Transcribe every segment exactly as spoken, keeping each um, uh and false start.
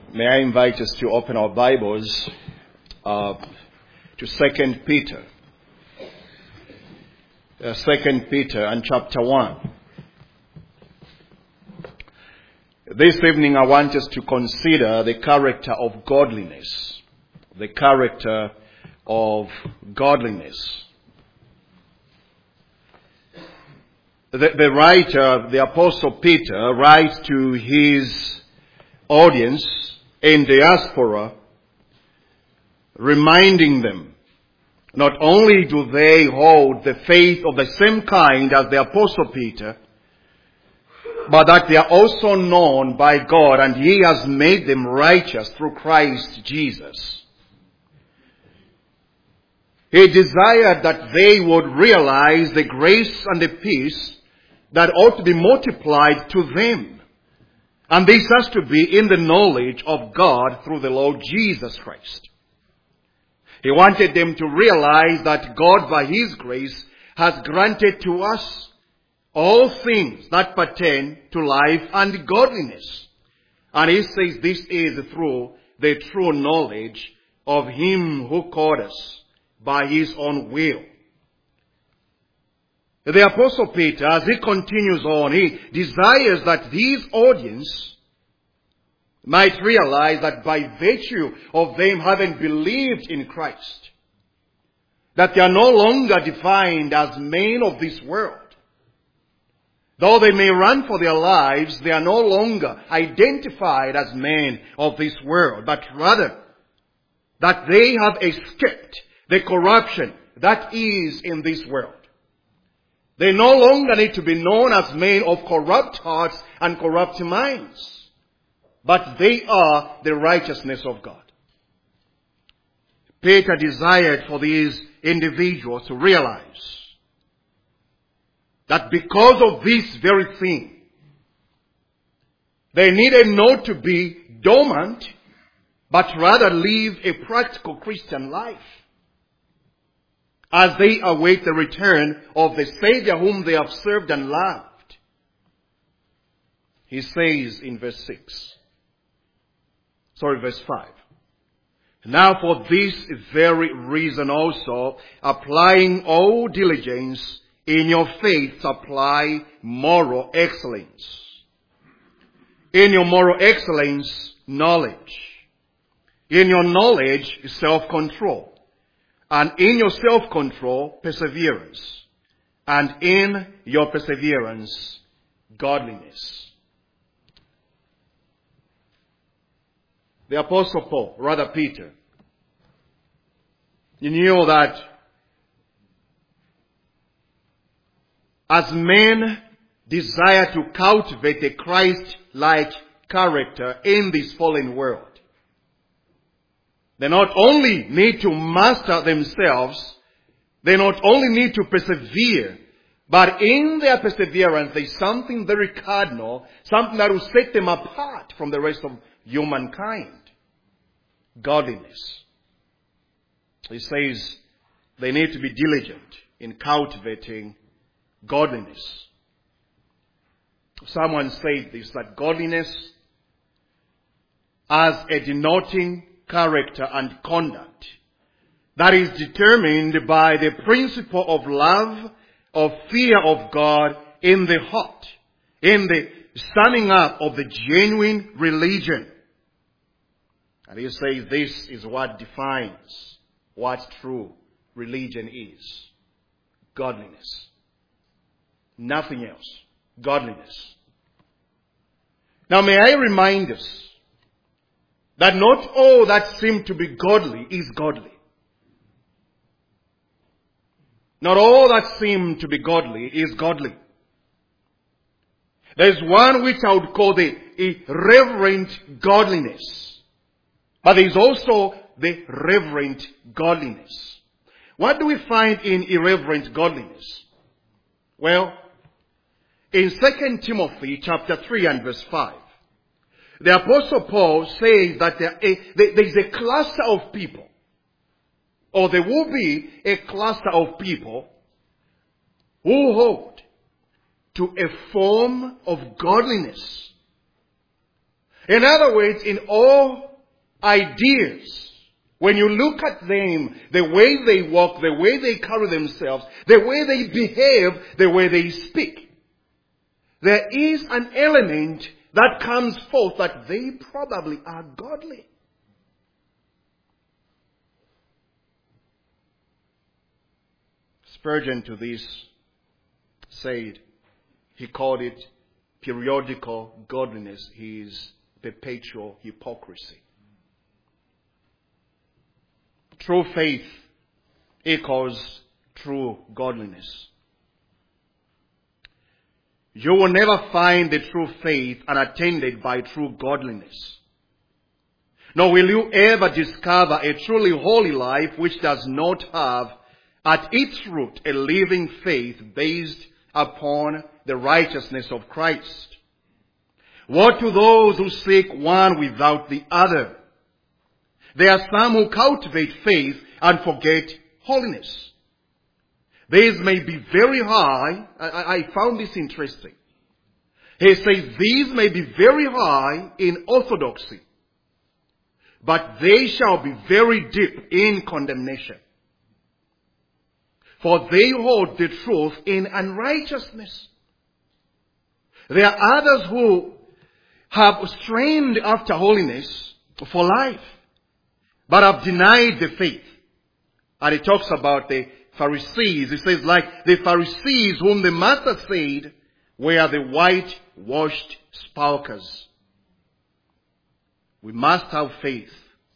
May I invite us to open our Bibles uh, to Second Peter. Uh, Second Peter and chapter one. This evening I want us to consider the character of godliness. The character of godliness. The, the writer, the Apostle Peter, writes to his audience in diaspora, reminding them, not only do they hold the faith of the same kind as the Apostle Peter, but that they are also known by God and He has made them righteous through Christ Jesus. He desired that they would realize the grace and the peace that ought to be multiplied to them. And this has to be in the knowledge of God through the Lord Jesus Christ. He wanted them to realize that God, by His grace, has granted to us all things that pertain to life and godliness. And He says this is through the true knowledge of Him who called us by His own will. The Apostle Peter, as he continues on, he desires that his audience might realize that by virtue of them having believed in Christ, that they are no longer defined as men of this world. Though they may run for their lives, they are no longer identified as men of this world, but rather that they have escaped the corruption that is in this world. They no longer need to be known as men of corrupt hearts and corrupt minds, but they are the righteousness of God. Peter desired for these individuals to realize that because of this very thing, they needed not to be dormant, but rather live a practical Christian life as they await the return of the Savior whom they have served and loved. He says in verse six, sorry, verse five, now for this very reason also, applying all diligence, in your faith supply moral excellence. In your moral excellence, knowledge. In your knowledge, self-control. And in your self-control, perseverance. And in your perseverance, godliness. The Apostle Paul, rather Peter, he knew that as men desire to cultivate a Christ-like character in this fallen world, they not only need to master themselves, they not only need to persevere, but in their perseverance, there's something very cardinal, something that will set them apart from the rest of humankind. Godliness. He says they need to be diligent in cultivating godliness. Someone said this, that godliness as a denoting character and conduct that is determined by the principle of love, of fear of God in the heart, in the standing up of the genuine religion. And he says this is what defines what true religion is. Godliness. Nothing else. Godliness. Now may I remind us that not all that seem to be godly is godly. Not all that seem to be godly is godly. There is one which I would call the irreverent godliness. But there is also the reverent godliness. What do we find in irreverent godliness? Well, in Second Timothy chapter three and verse five, the Apostle Paul says that there is a cluster of people, or there will be a cluster of people who hold to a form of godliness In other words, in all ideas, when you look at them, the way they walk, the way they carry themselves, the way they behave, the way they speak, there is an element that comes forth that they probably are godly. Spurgeon to this said, he called it periodical godliness, his perpetual hypocrisy. True faith equals true godliness. You will never find the true faith unattended by true godliness. Nor will you ever discover a truly holy life which does not have at its root a living faith based upon the righteousness of Christ. Woe to those who seek one without the other. There are some who cultivate faith and forget holiness. These may be very high. I, I found this interesting. He says these may be very high in orthodoxy, but they shall be very deep in condemnation. For they hold the truth in unrighteousness. There are others who have strained after holiness for life, but have denied the faith. And he talks about the Pharisees. He says, like the Pharisees whom the Master said were the whitewashed sepulchres. We must have faith,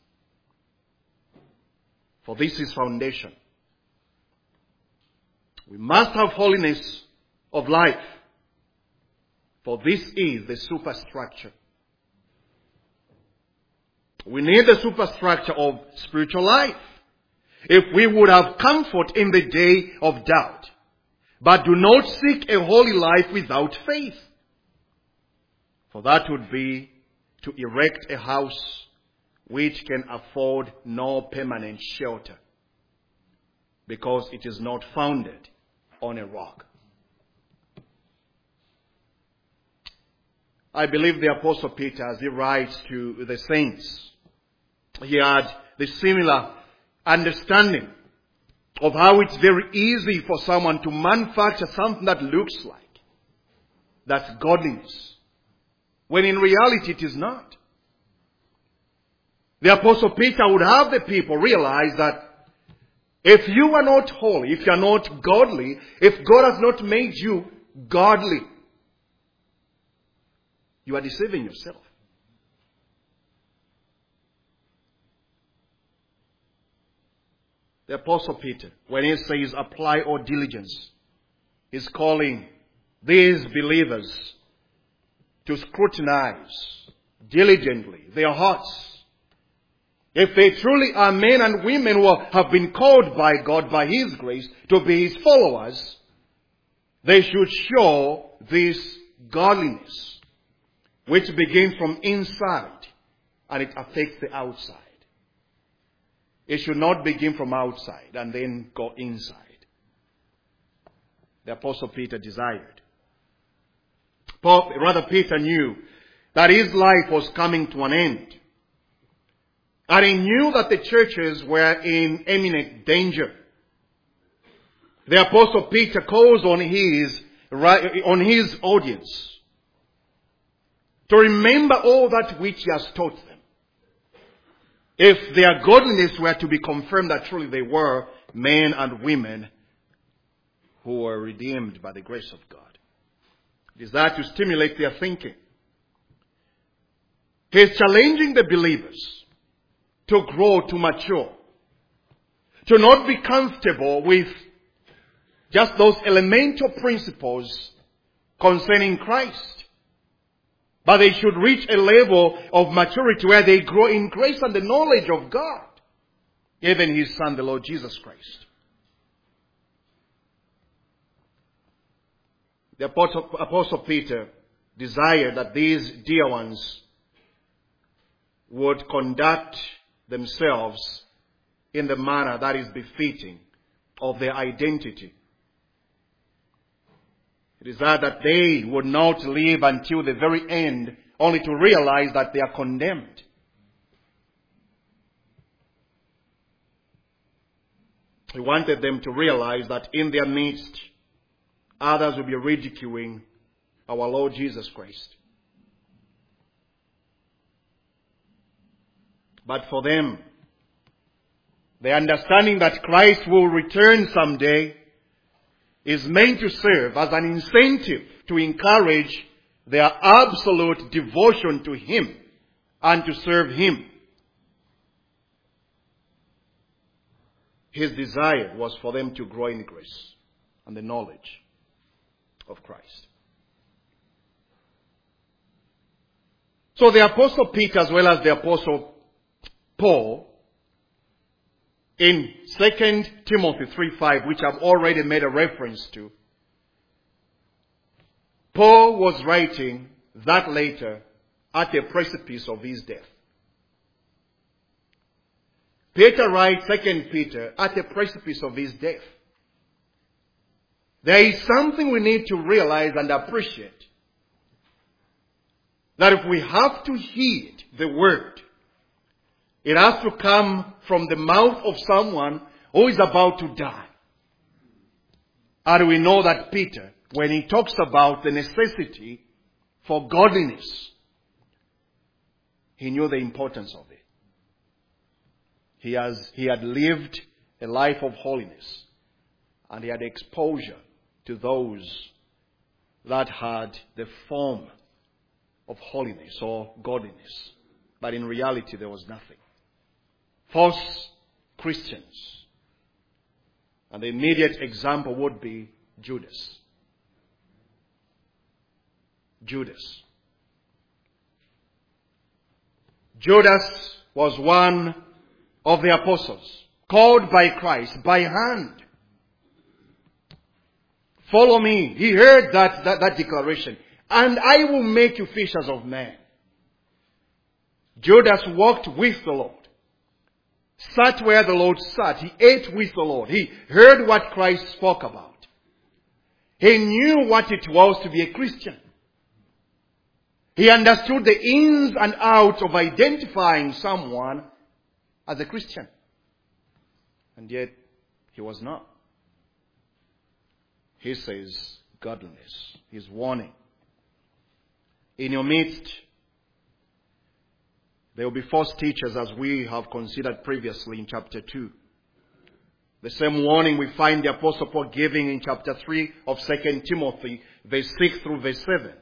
for this is foundation. We must have holiness of life, for this is the superstructure. We need the superstructure of spiritual life if we would have comfort in the day of doubt. But do not seek a holy life without faith, for that would be to erect a house which can afford no permanent shelter, because it is not founded on a rock. I believe the Apostle Peter, as he writes to the saints, he had the similar understanding of how it's very easy for someone to manufacture something that looks like that's godliness, when in reality it is not. The Apostle Peter would have the people realize that if you are not holy, if you are not godly, if God has not made you godly, you are deceiving yourself. The Apostle Peter, when he says apply all diligence, is calling these believers to scrutinize diligently their hearts. If they truly are men and women who have been called by God, by His grace, to be His followers, they should show this godliness, which begins from inside and it affects the outside. It should not begin from outside and then go inside. The Apostle Peter desired. Paul, rather Peter knew that his life was coming to an end. And he knew that the churches were in imminent danger. The Apostle Peter calls on his, on his audience to remember all that which he has taught them. If their godliness were to be confirmed that truly they were men and women who were redeemed by the grace of God. It is that to stimulate their thinking. He is challenging the believers to grow, to mature, to not be comfortable with just those elemental principles concerning Christ, but they should reach a level of maturity where they grow in grace and the knowledge of God, even His Son, the Lord Jesus Christ. The Apostle, Apostle Peter desired that these dear ones would conduct themselves in the manner that is befitting of their identity. It is that, that they would not live until the very end only to realize that they are condemned. He wanted them to realize that in their midst, others will be ridiculing our Lord Jesus Christ. But for them, the understanding that Christ will return someday is meant to serve as an incentive to encourage their absolute devotion to Him and to serve Him. His desire was for them to grow in grace and the knowledge of Christ. So the Apostle Peter as well as the Apostle Paul, in Second Timothy three five, which I've already made a reference to, Paul was writing that letter at the precipice of his death. Peter writes Second Peter at the precipice of his death. There is something we need to realize and appreciate. That if we have to heed the word, it has to come from the mouth of someone who is about to die. And we know that Peter, when he talks about the necessity for godliness, he knew the importance of it. He has, he had lived a life of holiness, and he had exposure to those that had the form of holiness or godliness. But in reality, there was nothing. False Christians. And the immediate example would be Judas. Judas. Judas was one of the apostles, called by Christ by hand. Follow me. He heard that, that, that declaration. And I will make you fishers of men. Judas walked with the Lord. Sat where the Lord sat. He ate with the Lord. He heard what Christ spoke about. He knew what it was to be a Christian. He understood the ins and outs of identifying someone as a Christian. And yet, he was not. He says, godliness. He's warning. In your midst, there will be false teachers, as we have considered previously in chapter two. The same warning we find the Apostle Paul giving in chapter three of Second Timothy, verse six through verse seven.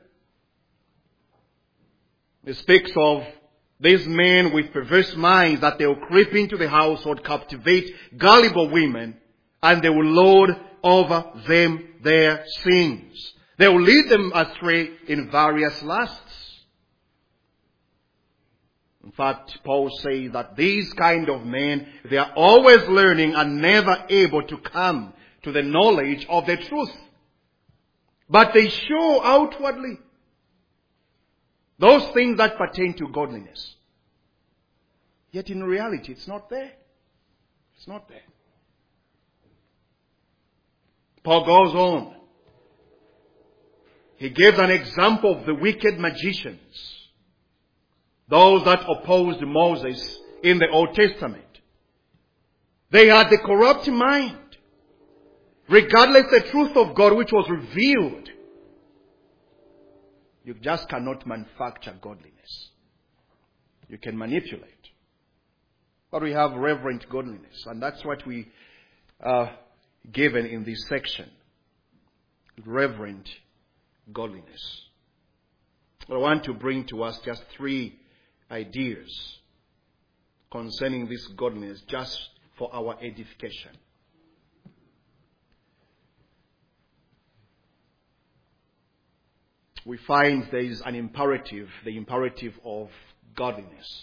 He speaks of these men with perverse minds, that they will creep into the household, captivate gullible women, and they will lord over them their sins. They will lead them astray in various lusts. In fact, Paul says that these kind of men, they are always learning and never able to come to the knowledge of the truth. But they show outwardly those things that pertain to godliness. Yet in reality, it's not there. It's not there. Paul goes on. He gives an example of the wicked magicians. Those that opposed Moses in the Old Testament. They had the corrupt mind. Regardless the truth of God which was revealed. You just cannot manufacture godliness. You can manipulate. But we have reverent godliness. And that's what we are given in this section. Reverent godliness. But I want to bring to us just three ideas concerning this godliness, just for our edification. We find there is an imperative, the imperative of godliness.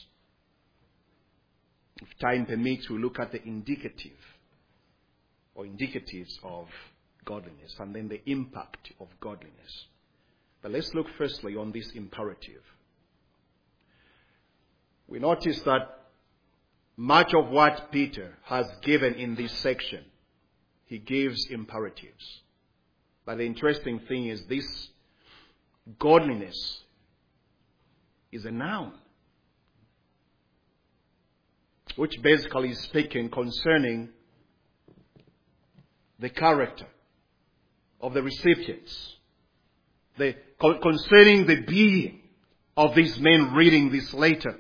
If time permits, we'll look at the indicative or indicatives of godliness and then the impact of godliness. But let's look firstly on this imperative. We notice that much of what Peter has given in this section, he gives imperatives. But the interesting thing is this godliness is a noun, which basically is speaking concerning the character of the recipients, the, concerning the being of these men reading this letter.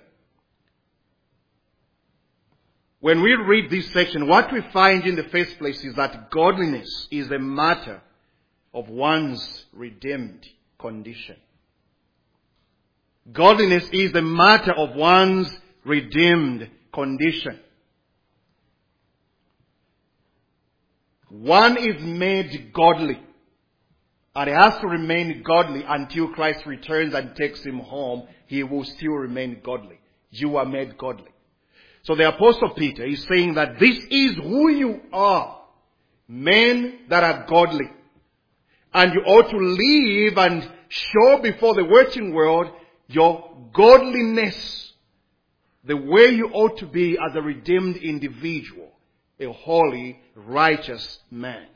When we read this section, what we find in the first place is that godliness is a matter of one's redeemed condition. Godliness is a matter of one's redeemed condition. One is made godly, and he has to remain godly until Christ returns and takes him home. He will still remain godly. You are made godly. So the Apostle Peter is saying that this is who you are, men that are godly. And you ought to live and show before the watching world your godliness, the way you ought to be as a redeemed individual, a holy, righteous man.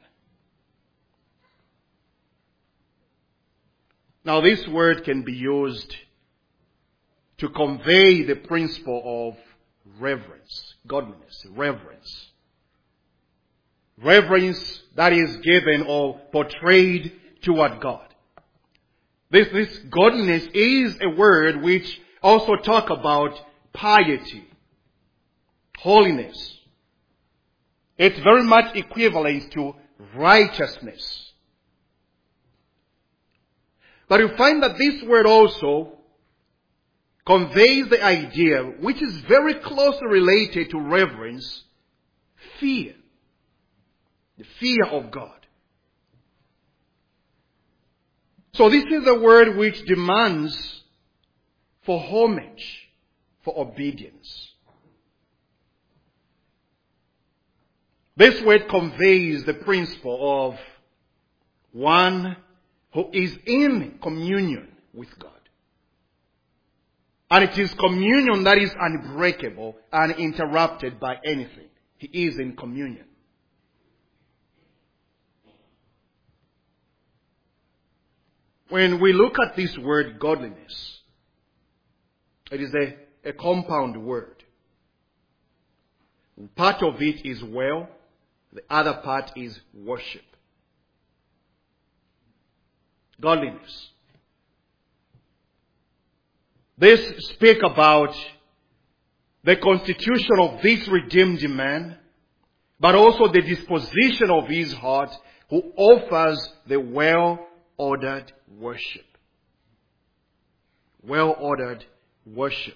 Now this word can be used to convey the principle of reverence, godliness, reverence. Reverence that is given or portrayed toward God. This, this godliness is a word which also talk about piety, holiness. It's very much equivalent to righteousness. But you find that this word also conveys the idea, which is very closely related to reverence, fear. The fear of God. So this is a word which demands for homage, for obedience. This word conveys the principle of one who is in communion with God. And it is communion that is unbreakable, uninterrupted by anything. He is in communion. When we look at this word godliness, it is a, a compound word. Part of it is well, the other part is worship. Godliness. This speak about the constitution of this redeemed man, but also the disposition of his heart, who offers the well-ordered worship. Well-ordered worship.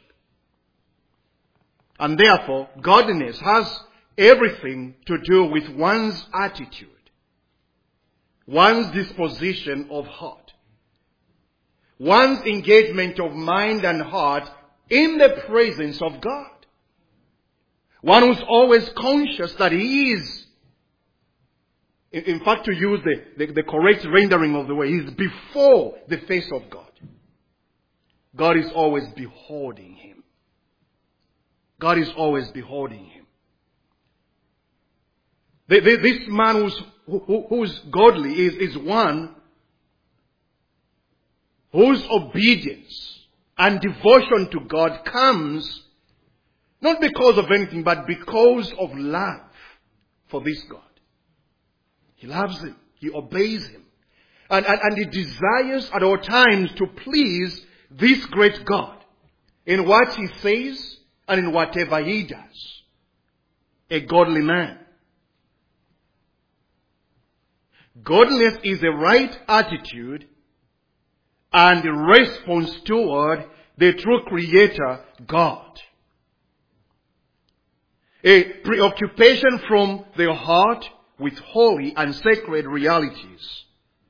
And therefore, godliness has everything to do with one's attitude, one's disposition of heart, one's engagement of mind and heart in the presence of God. One who's always conscious that he is, in fact, to use the, the, the correct rendering of the word, he is before the face of God. God is always beholding him. God is always beholding him. The, the, this man who's, who, who's godly is, is one whose obedience and devotion to God comes not because of anything, but because of love for this God. He loves him. He obeys him. And, and, and he desires at all times to please this great God in what he says and in whatever he does. A godly man. Godliness is a right attitude and a response toward the true Creator, God. A preoccupation from the heart with holy and sacred realities.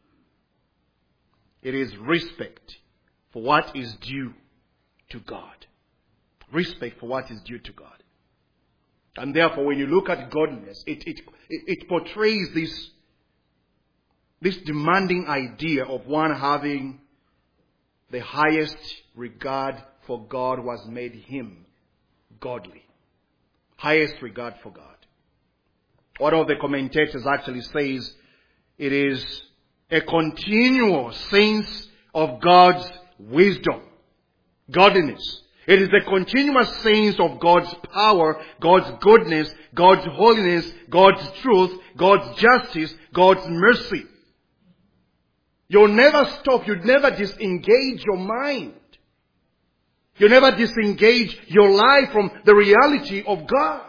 It is respect for what is due to God. Respect for what is due to God. And therefore, when you look at godliness, it, it, it, it portrays this, this demanding idea of one having the highest regard for God who has made him godly. Highest regard for God. One of the commentators actually says it is a continual sense of God's wisdom Godliness. It is the continuous sense of God's power, God's goodness, God's holiness, God's truth, God's justice, God's mercy. You'll never stop. You'd never disengage your mind. You never disengage your life from the reality of God.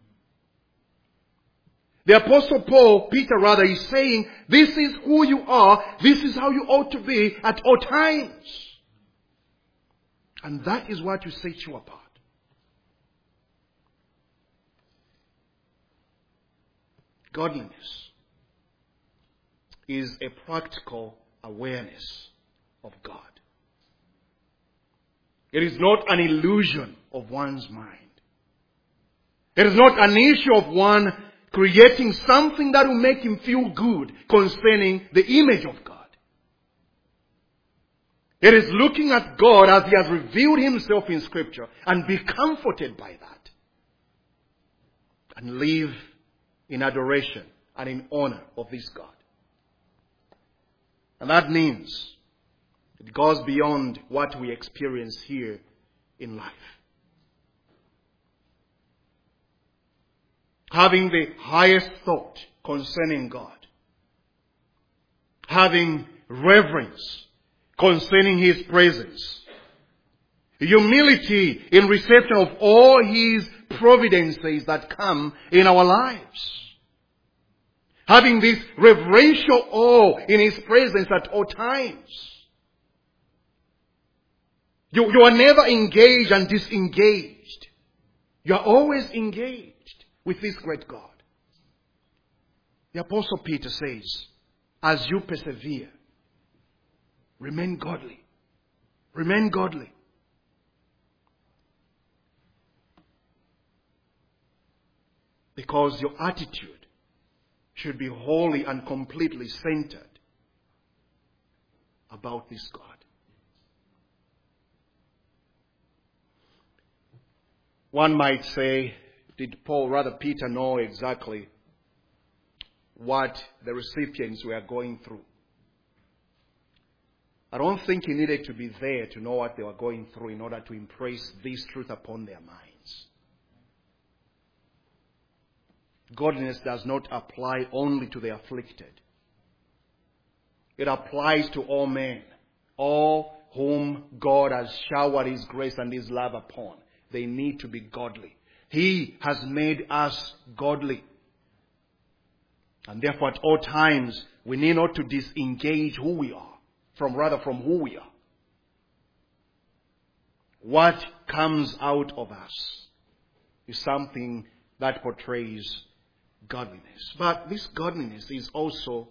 The Apostle Paul, Peter rather, is saying, this is who you are, this is how you ought to be at all times. And that is what will set you apart. Godliness is a practical awareness of God. It is not an illusion of one's mind. It is not an issue of one creating something that will make him feel good concerning the image of God. It is looking at God as He has revealed Himself in Scripture and be comforted by that. And live in adoration and in honor of this God. And that means it goes beyond what we experience here in life. Having the highest thought concerning God. Having reverence concerning His presence. Humility in reception of all His providences that come in our lives. Having this reverential awe in His presence at all times. You, you are never engaged and disengaged. You are always engaged with this great God. The Apostle Peter says, as you persevere, remain godly. Remain godly. Because your attitude should be wholly and completely centered about this God. One might say, did Paul, rather Peter, know exactly what the recipients were going through? I don't think he needed to be there to know what they were going through in order to impress this truth upon their minds. Godliness does not apply only to the afflicted. It applies to all men, all whom God has showered His grace and His love upon. They need to be godly. He has made us godly. And therefore at all times we need not to disengage who we are from rather from who we are. What comes out of us is something that portrays godliness. But this godliness is also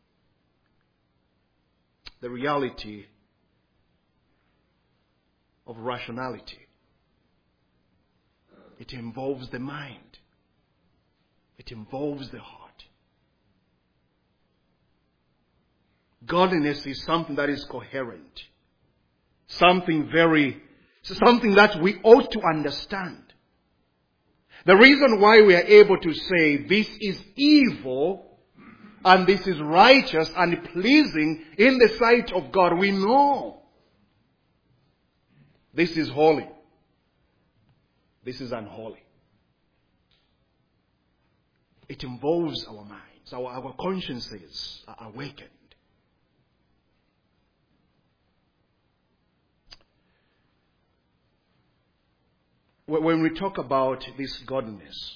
the reality of rationality. It involves the mind. It involves the heart. Godliness is something that is coherent. Something very, something that we ought to understand. The reason why we are able to say this is evil and this is righteous and pleasing in the sight of God, we know this is holy. This is unholy. It involves our minds. Our, our consciences are awakened. When we talk about this godliness,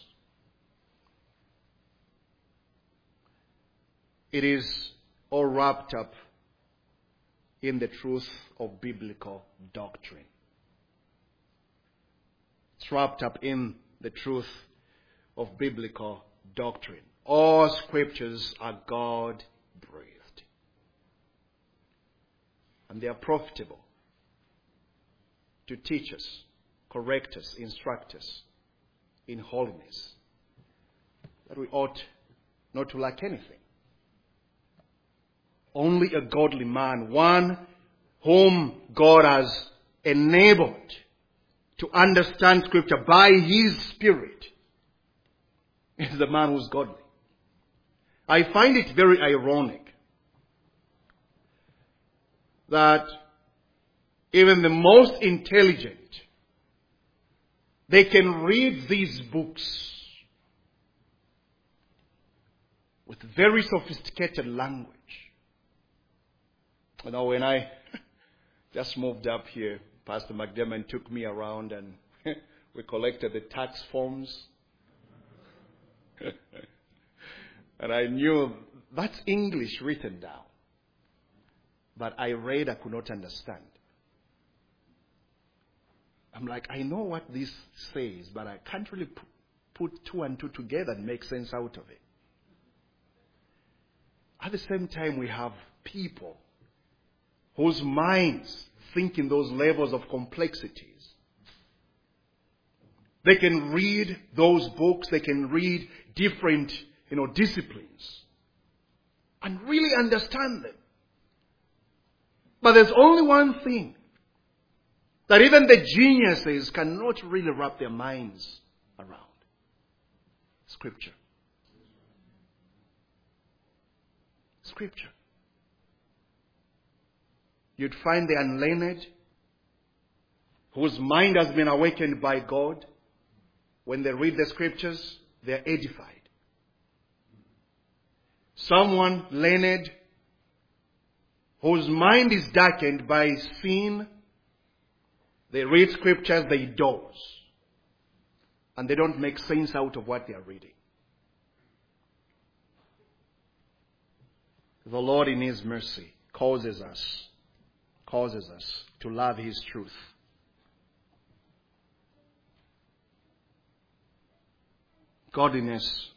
it is all wrapped up in the truth of biblical doctrine. It's wrapped up in the truth of biblical doctrine. All scriptures are God-breathed. And they are profitable to teach us, correct us, instruct us in holiness. That we ought not to lack anything. Only a godly man, one whom God has enabled to understand Scripture by His Spirit, is the man who's godly. I find it very ironic that even the most intelligent, they can read these books with very sophisticated language. You know, when I just moved up here, Pastor McDermott took me around and we collected the tax forms. And I knew that's English written down. But I read, I could not understand. I'm like, I know what this says, but I can't really p- put two and two together and make sense out of it. At the same time, we have people whose minds think in those levels of complexities. They can read those books, they can read different, you know, disciplines and really understand them. But there's only one thing that even the geniuses cannot really wrap their minds around. Scripture. Scripture. You'd find the unlearned whose mind has been awakened by God. When they read the scriptures, they're edified. Someone learned whose mind is darkened by sin, they read scriptures, they doze. And they don't make sense out of what they are reading. The Lord in His mercy causes us, causes us to love His truth. Godliness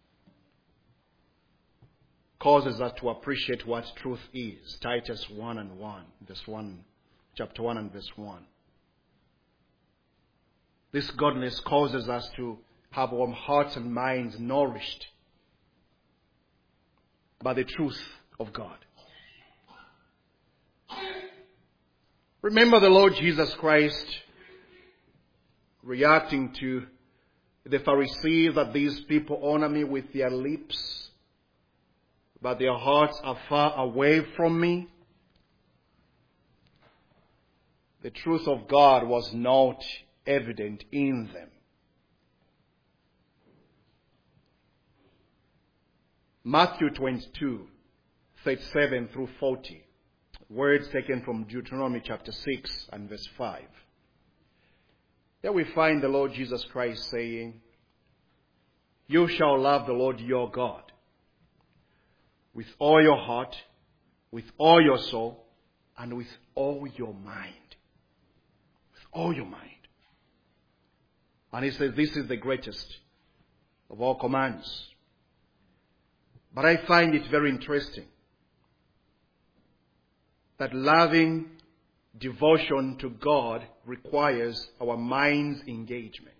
causes us to appreciate what truth is. Titus one and one, verse one, chapter one and verse one. This godliness causes us to have our hearts and minds nourished by the truth of God. Remember the Lord Jesus Christ reacting to the Pharisees that these people honor me with their lips, but their hearts are far away from me. The truth of God was not evident in them. Matthew twenty-two, thirty-seven through forty. Words taken from Deuteronomy chapter six and verse five. There we find the Lord Jesus Christ saying, "You shall love the Lord your God with all your heart, with all your soul, and with all your mind." With all your mind. And He says this is the greatest of all commands. But I find it very interesting that loving devotion to God requires our mind's engagement.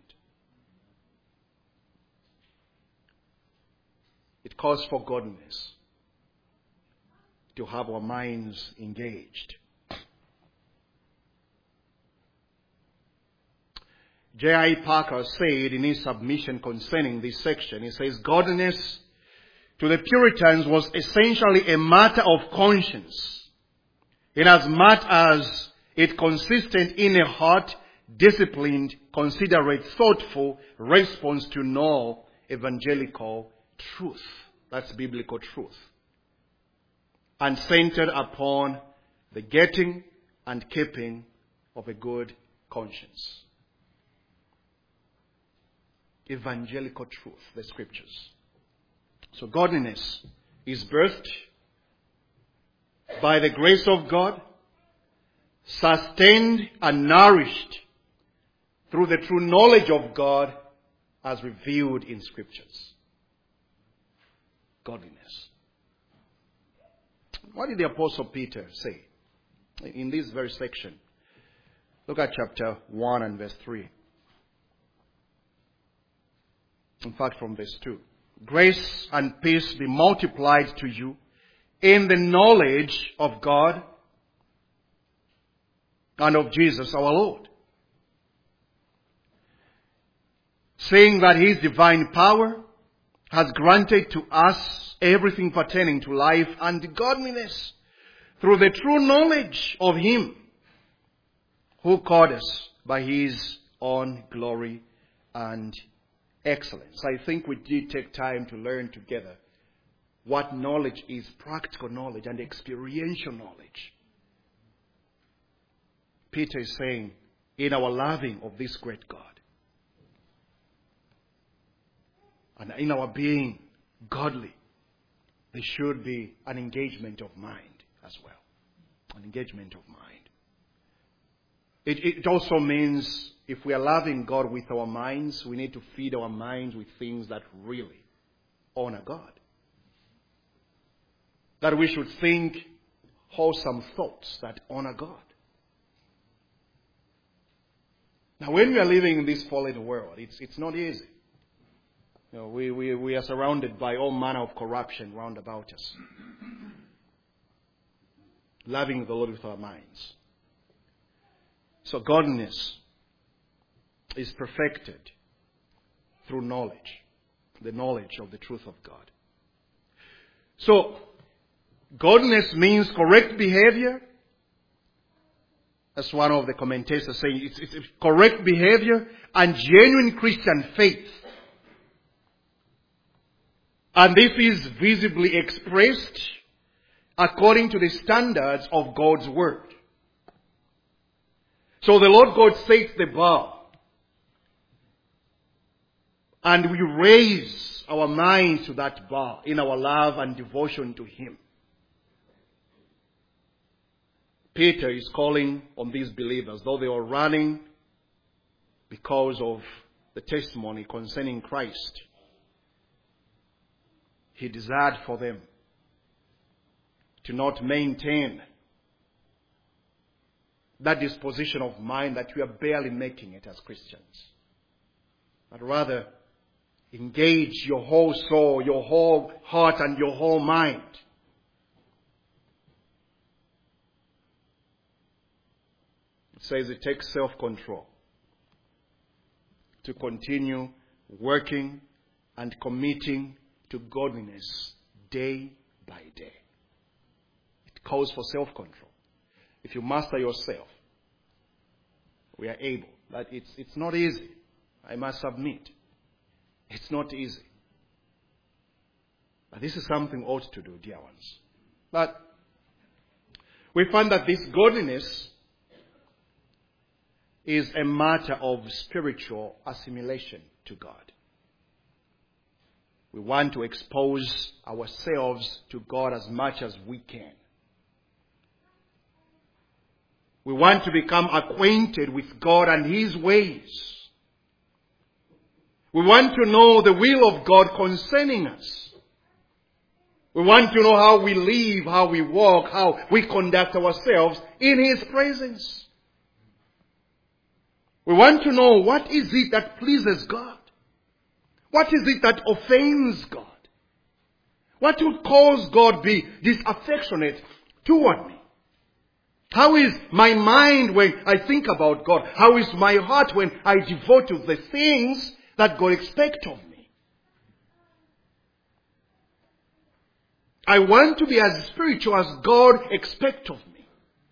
It calls for godliness to have our minds engaged. J I Packer said in his submission concerning this section, he says, godliness to the Puritans was essentially a matter of conscience, inasmuch as it consisted in a heart disciplined, considerate, thoughtful response to know evangelical truth. That's biblical truth. And centered upon the getting and keeping of a good conscience. Evangelical truth, the scriptures. So godliness is birthed by the grace of God, sustained and nourished through the true knowledge of God as revealed in scriptures. Godliness. What did the Apostle Peter say in this very section? Look at chapter one and verse three. In fact, from verse two. Grace and peace be multiplied to you in the knowledge of God and of Jesus our Lord. Saying that His divine power has granted to us everything pertaining to life and godliness through the true knowledge of Him who called us by his own glory and excellence. I think we did take time to learn together what knowledge is, practical knowledge and experiential knowledge. Peter is saying, in our loving of this great God, and in our being godly, there should be an engagement of mind as well. An engagement of mind. It, it also means if we are loving God with our minds, we need to feed our minds with things that really honor God. That we should think wholesome thoughts that honor God. Now, when we are living in this fallen world, it's it's not easy. You know, we, we, we are surrounded by all manner of corruption round about us. Loving the Lord with our minds. So godliness is perfected through knowledge. The knowledge of the truth of God. So, godliness means correct behavior. That's one of the commentators saying it's, it's correct behavior and genuine Christian faith. And this is visibly expressed according to the standards of God's Word. So the Lord God sets the bar. And we raise our minds to that bar in our love and devotion to Him. Peter is calling on these believers, though they are running because of the testimony concerning Christ. He desired for them to not maintain that disposition of mind that we are barely making it as Christians, but rather engage your whole soul, your whole heart, and your whole mind. It says it takes self-control to continue working and committing to godliness day by day. It calls for self-control. If you master yourself, we are able. But it's, it's not easy. I must admit. It's not easy. But this is something we ought to do, dear ones. But we find that this godliness is a matter of spiritual assimilation to God. We want to expose ourselves to God as much as we can. We want to become acquainted with God and His ways. We want to know the will of God concerning us. We want to know how we live, how we walk, how we conduct ourselves in His presence. We want to know what is it that pleases God. What is it that offends God? What would cause God be disaffectionate toward me? How is my mind when I think about God? How is my heart when I devote to the things that God expects of me? I want to be as spiritual as God expects of me.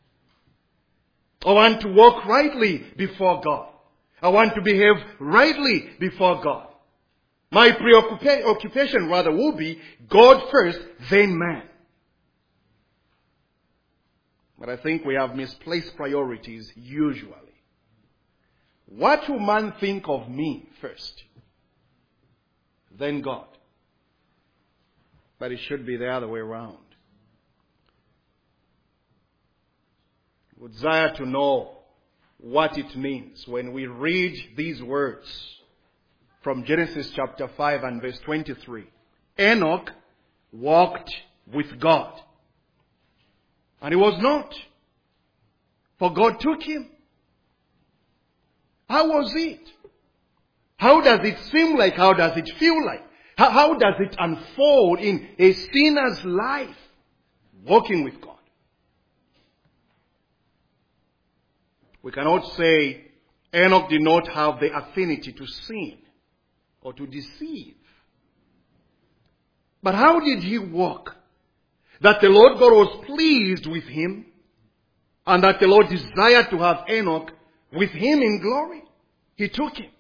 I want to walk rightly before God. I want to behave rightly before God. My preoccupation rather will be God first, then man. But I think we have misplaced priorities usually. What will man think of me first? Then God. But it should be the other way around. We desire to know what it means when we read these words from Genesis chapter five and verse twenty-three. Enoch walked with God. And he was not. For God took him. How was it? How does it seem like? How does it feel like? How, how does it unfold in a sinner's life? Walking with God. We cannot say Enoch did not have the affinity to sin or to deceive. But how did he walk? That the Lord God was pleased with him, and that the Lord desired to have Enoch with him in glory. He took him.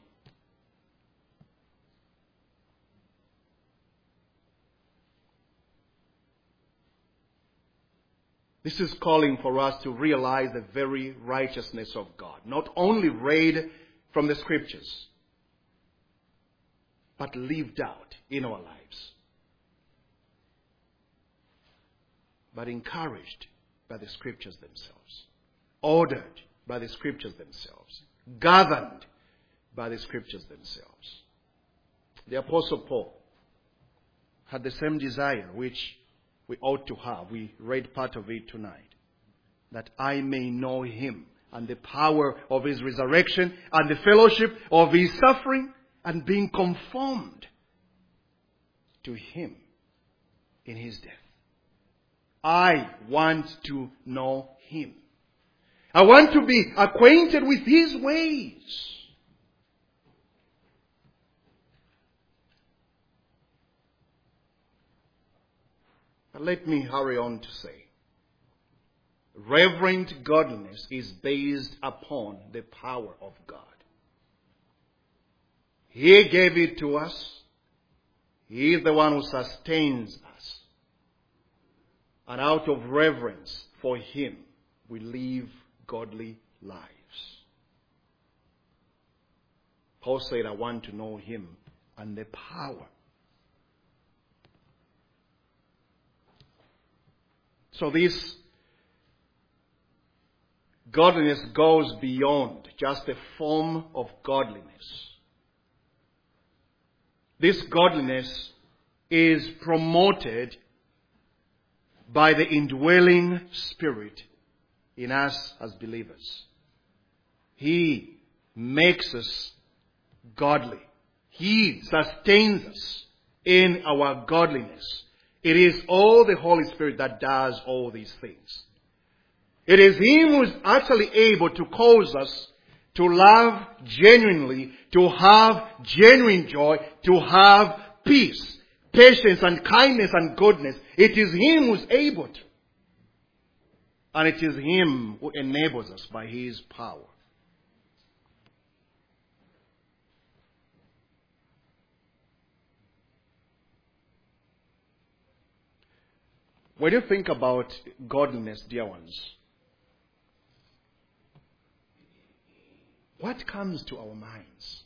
This is calling for us to realize the very righteousness of God, not only read from the scriptures, but lived out in our lives. But encouraged by the scriptures themselves, ordered by the scriptures themselves, governed by the scriptures themselves. The Apostle Paul had the same desire which we ought to have. We read part of it tonight. That I may know him and the power of his resurrection and the fellowship of his suffering and being conformed to him in his death. I want to know him. I want to be acquainted with his ways. Let me hurry on to say, reverent godliness is based upon the power of God. He gave it to us. He is the one who sustains us. And out of reverence for him, we live godly lives. Paul said, I want to know him and the power. So this godliness goes beyond just a form of godliness. This godliness is promoted by the indwelling Spirit in us as believers. He makes us godly. He sustains us in our godliness. It is all the Holy Spirit that does all these things. It is him who is actually able to cause us to love genuinely, to have genuine joy, to have peace, patience and kindness and goodness. It is him who is able to. And it is him who enables us by his power. When you think about godliness, dear ones, what comes to our minds?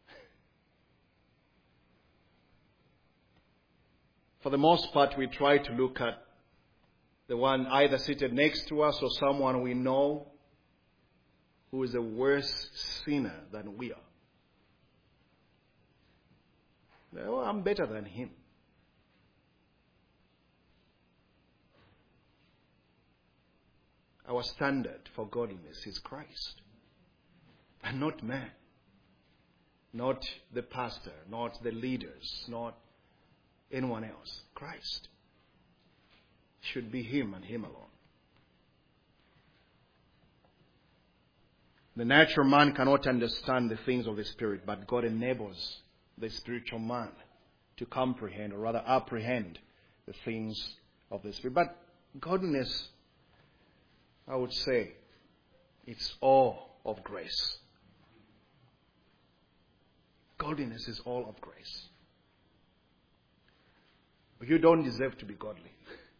For the most part, we try to look at the one either seated next to us or someone we know who is a worse sinner than we are. Well, I'm better than him. Our standard for godliness is Christ. And not man. Not the pastor, not the leaders, not anyone else. Christ. Should be him and him alone. The natural man cannot understand the things of the Spirit, but God enables the spiritual man to comprehend, or rather apprehend, the things of the Spirit. But godliness, I would say, it's all of grace. Godliness is all of grace. You don't deserve to be godly.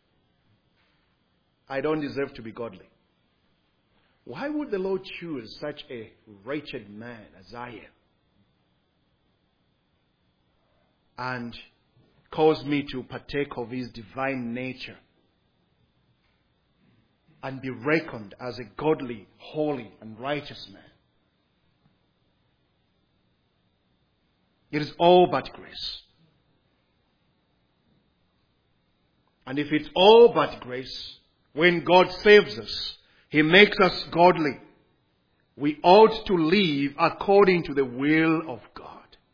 I don't deserve to be godly. Why would the Lord choose such a wretched man as I am and cause me to partake of his divine nature and be reckoned as a godly, holy, and righteous man? It is all but grace. And if it's all but grace, when God saves us, he makes us godly. We ought to live according to the will of God.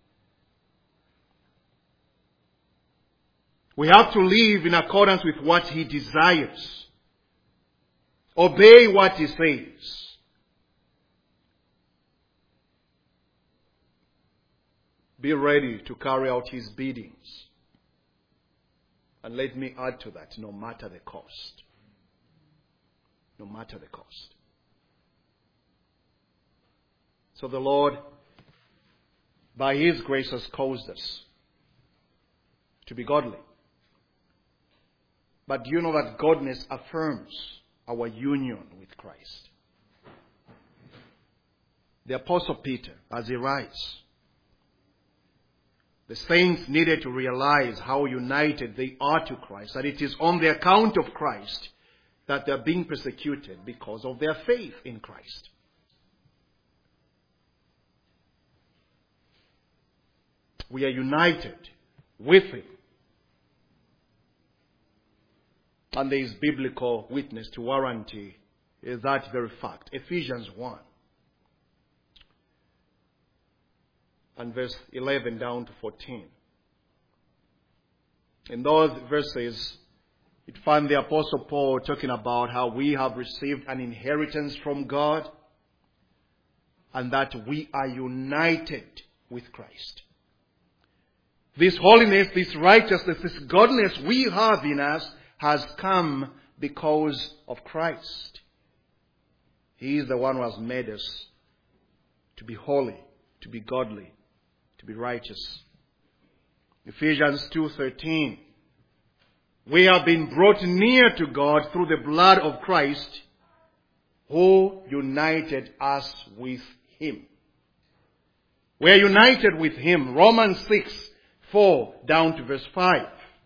We have to live in accordance with what he desires. Obey what he says. Be ready to carry out his biddings. And let me add to that, no matter the cost. No matter the cost. So the Lord, by His grace, has caused us to be godly. But do you know that godliness affirms our union with Christ? The Apostle Peter, as he writes, the saints needed to realize how united they are to Christ, that it is on the account of Christ that they are being persecuted because of their faith in Christ. We are united with Him. And there is biblical witness to warranty that very fact. Ephesians one and verse eleven down to fourteen. In those verses, you find the Apostle Paul talking about how we have received an inheritance from God and that we are united with Christ. This holiness, this righteousness, this godliness we have in us has come because of Christ. He is the one who has made us to be holy, to be godly, to be righteous. Ephesians two thirteen. We have been brought near to God through the blood of Christ, who united us with Him. We are united with Him. Romans six four down to verse five.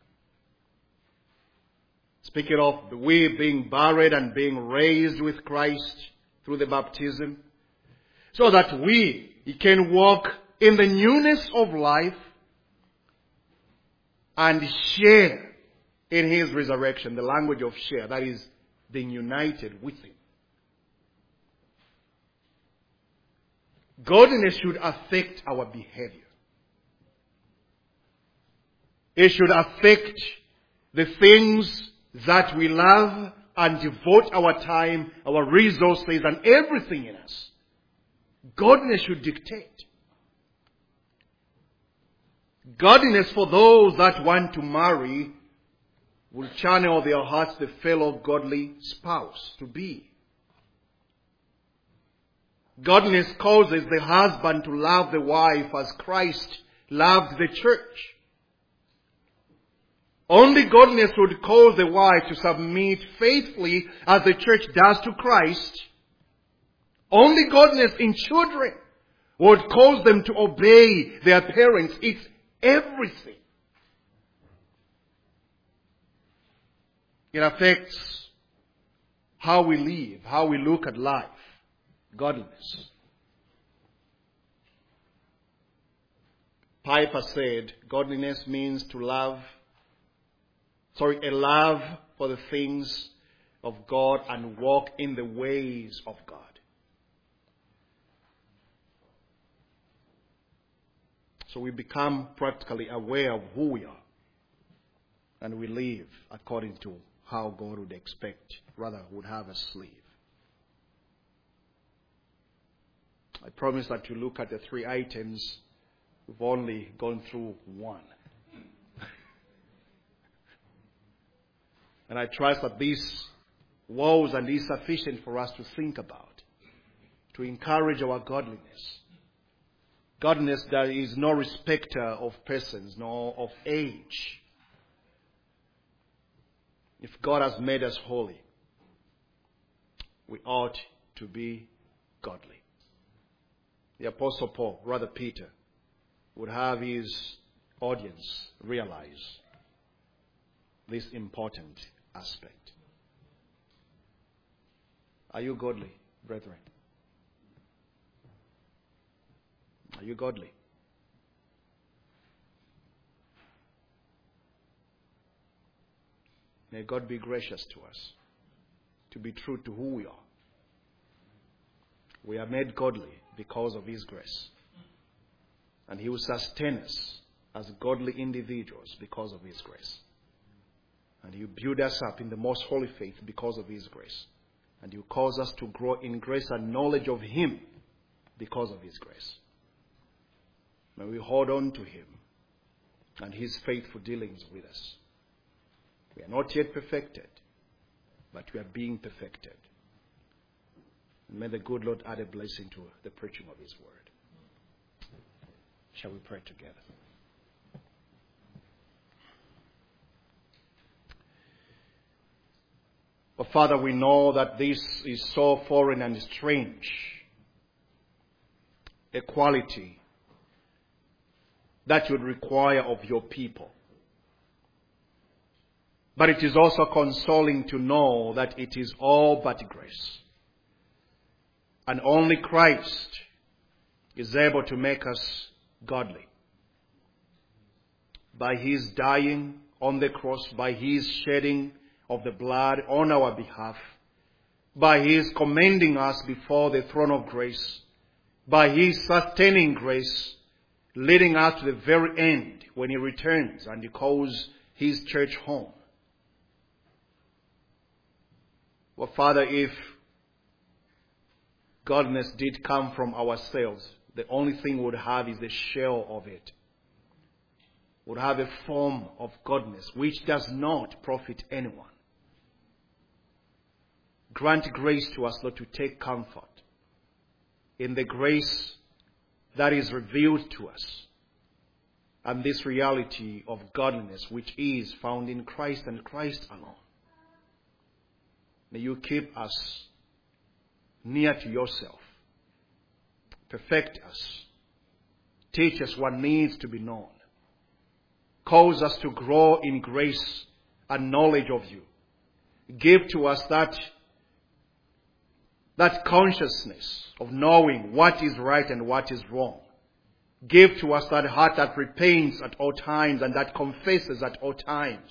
Speaking of we being buried and being raised with Christ through the baptism, so that we can walk in the newness of life and share in His resurrection. The language of share, that is being united with Him. Godliness should affect our behavior. It should affect the things that we love and devote our time, our resources, and everything in us. Godliness should dictate. Godliness for those that want to marry will channel their hearts the fellow godly spouse to be. Godliness causes the husband to love the wife as Christ loved the church. Only godliness would cause the wife to submit faithfully as the church does to Christ. Only godliness in children would cause them to obey their parents. It's everything. It affects how we live, how we look at life. Godliness. Piper said, godliness means to love Sorry, a love for the things of God and walk in the ways of God. So we become practically aware of who we are. And we live according to how God would expect, rather would have us live. I promise that you look at the three items. We've only gone through one. And I trust that these woes and is sufficient for us to think about, to encourage our godliness. Godliness that is no respecter of persons, nor of age. If God has made us holy, we ought to be godly. The Apostle Paul, rather Peter, would have his audience realize this important aspect. Are you godly, brethren? Are you godly? May God be gracious to us, to be true to who we are. We are made godly because of His grace. And He will sustain us as godly individuals because of His grace. And He will build us up in the most holy faith because of His grace. And He will cause us to grow in grace and knowledge of Him because of His grace. May we hold on to Him and His faithful dealings with us. We are not yet perfected, but we are being perfected. And may the good Lord add a blessing to the preaching of His word. Shall we pray together? But Father, we know that this is so foreign and strange, a quality that you would require of your people. But it is also consoling to know that it is all but grace. And only Christ is able to make us godly. By His dying on the cross, by His shedding of the blood on our behalf, by His commending us before the throne of grace, by His sustaining grace, leading us to the very end when He returns and He calls His church home. Well, Father, if godliness did come from ourselves, the only thing we would have is the shell of it. We would have a form of godliness which does not profit anyone. Grant grace to us, Lord, to take comfort in the grace that is revealed to us and this reality of godliness which is found in Christ and Christ alone. May you keep us near to yourself. Perfect us. Teach us what needs to be known. Cause us to grow in grace and knowledge of you. Give to us that, that consciousness of knowing what is right and what is wrong. Give to us that heart that repents at all times and that confesses at all times.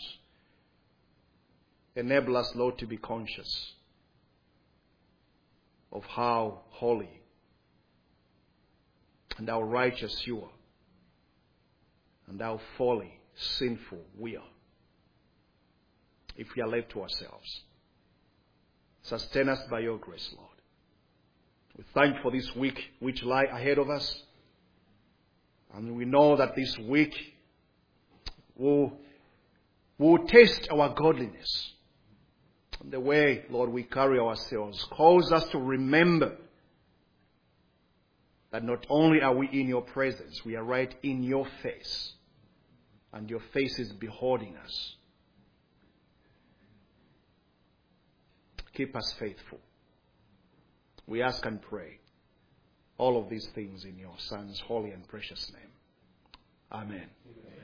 Enable us, Lord, to be conscious of how holy and how righteous you are, and how folly, sinful we are, if we are left to ourselves. Sustain us by your grace, Lord. We thank you for this week which lie ahead of us, and we know that this week will, will test our godliness. The way, Lord, we carry ourselves calls us to remember that not only are we in your presence, we are right in your face. And your face is beholding us. Keep us faithful. We ask and pray all of these things in your Son's holy and precious name. Amen. Amen.